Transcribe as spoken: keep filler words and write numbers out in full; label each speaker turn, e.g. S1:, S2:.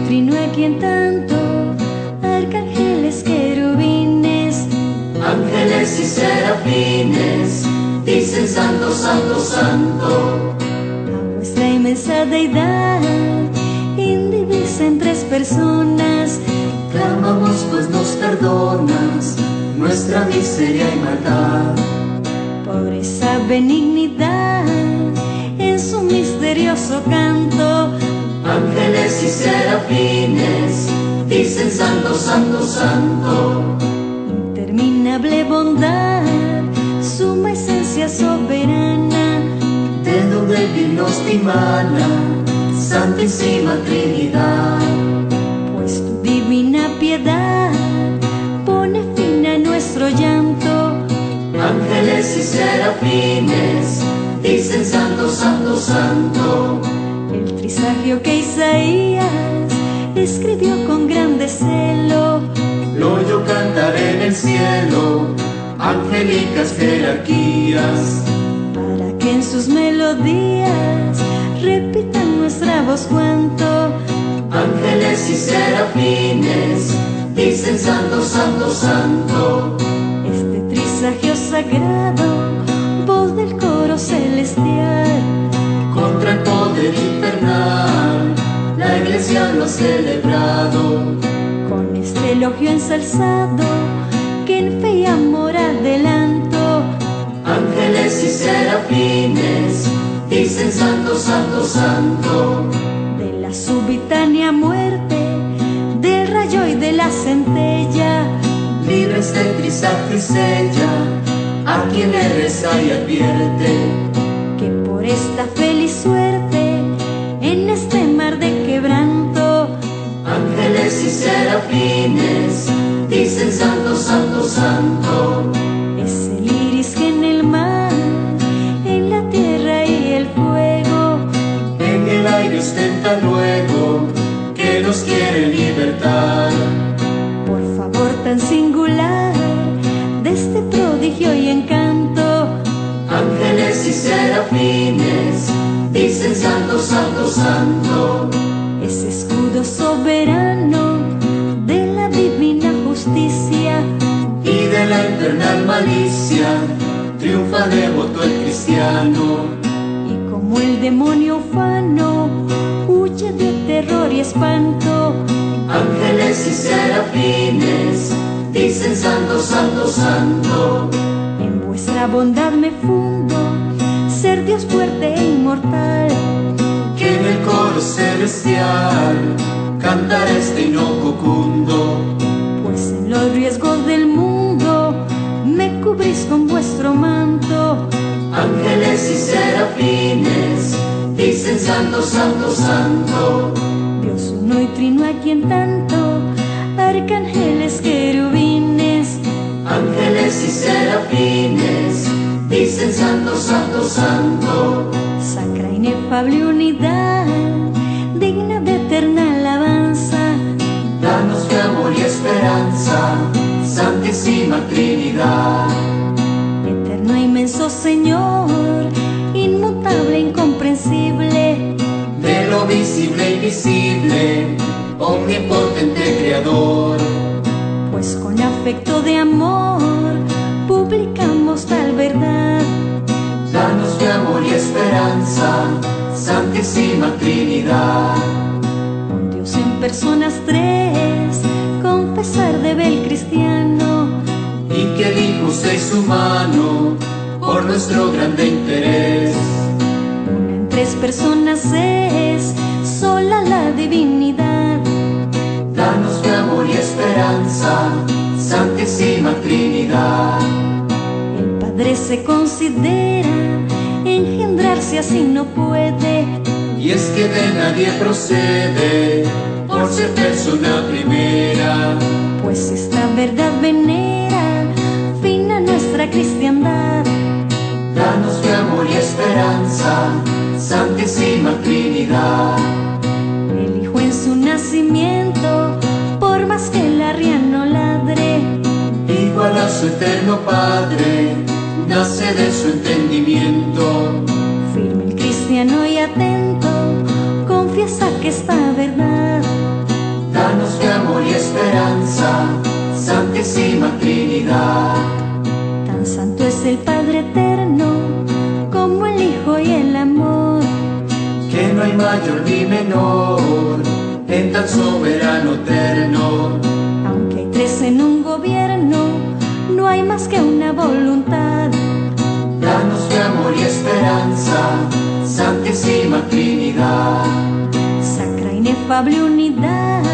S1: trino a quien tanto, arcángeles, querubines,
S2: ángeles y serafines, dicen santo, santo, santo.
S1: A vuestra inmensa deidad, indivisa en tres personas,
S2: clamamos pues nos perdonas nuestra miseria y maldad.
S1: por esa benignidad, en su misterioso canto,
S2: ángeles y serafines, dicen santo, santo, santo.
S1: interminable bondad, suma esencia soberana,
S2: de donde Dios dimana, Santísima Trinidad.
S1: pues tu divina piedad pone fin a nuestro llanto.
S2: Ángeles y serafines, dicen santo, santo, santo.
S1: El trisagio que Isaías escribió con grande celo,
S2: lo yo cantaré en el cielo, angélicas jerarquías,
S1: para que en sus melodías repitan nuestra voz cuanto.
S2: Ángeles y serafines, dicen santo, santo, santo.
S1: Este trisagio sagrado, voz del coro celestial,
S2: contra el poder infernal, la iglesia lo ha celebrado.
S1: con este elogio ensalzado, que en fe y amor adelanto.
S2: Ángeles y serafines, dicen santo, santo, santo.
S1: De la subitánea muerte, del rayo y de la centella,
S2: libres del trisagio y sella, a quien le reza y advierte,
S1: que por esta feliz suerte, en este mar de quebranto,
S2: ángeles y serafines, dicen santo, santo, santo.
S1: es el iris que en el mar, en la tierra y el fuego,
S2: en el aire ostenta luego, que nos quiere libertar.
S1: por favor tan singular, de este prodigio y encanto,
S2: Ángeles y serafines, dicen santo, santo, santo.
S1: ese escudo soberano de la divina justicia,
S2: Y de la infernal malicia, triunfa devoto el cristiano.
S1: y como el demonio ufano, huye de terror y espanto.
S2: Ángeles y serafines, dicen santo, santo, santo.
S1: En vuestra bondad me fundo, ser Dios fuerte e inmortal,
S2: Que en el coro celestial cantará este inocundo.
S1: pues en los riesgos del mundo me cubrís con vuestro manto.
S2: Ángeles y serafines, dicen santo, santo, santo.
S1: Dios uno y trino a quien tanto, arcángeles, querubines,
S2: Ángeles y serafines, dicen santo, santo, santo.
S1: sacra inefable unidad, digna de eterna alabanza,
S2: Danos fe, amor y esperanza, Santísima Trinidad.
S1: eterno e inmenso Señor, inmutable, incomprensible,
S2: De lo visible e invisible, omnipotente Creador.
S1: pues con afecto de amor publicamos tal verdad.
S2: Danos fe, amor y esperanza, Santísima Trinidad.
S1: Un Dios en personas tres, confesar debe el cristiano,
S2: Y que el Hijo se hizo humano por nuestro grande interés.
S1: una en tres personas es, sola la divinidad.
S2: Danos fe, amor y esperanza, Santísima Trinidad.
S1: El Padre se considera, engendrarse así no puede,
S2: Y es que de nadie procede, por ser persona primera.
S1: pues esta verdad venera, fin a nuestra cristiandad.
S2: Danos fe, amor y esperanza, Santísima Trinidad.
S1: El Hijo en su nacimiento, por más que el arriano ladre,
S2: Igual a su eterno Padre, nace de su entendimiento.
S1: firme el cristiano y atento, confiesa que esta verdad
S2: menor en tan soberano eterno.
S1: Aunque hay tres en un gobierno, no hay más que una voluntad.
S2: Danos de amor y esperanza, Santísima Trinidad.
S1: Sacra inefable unidad,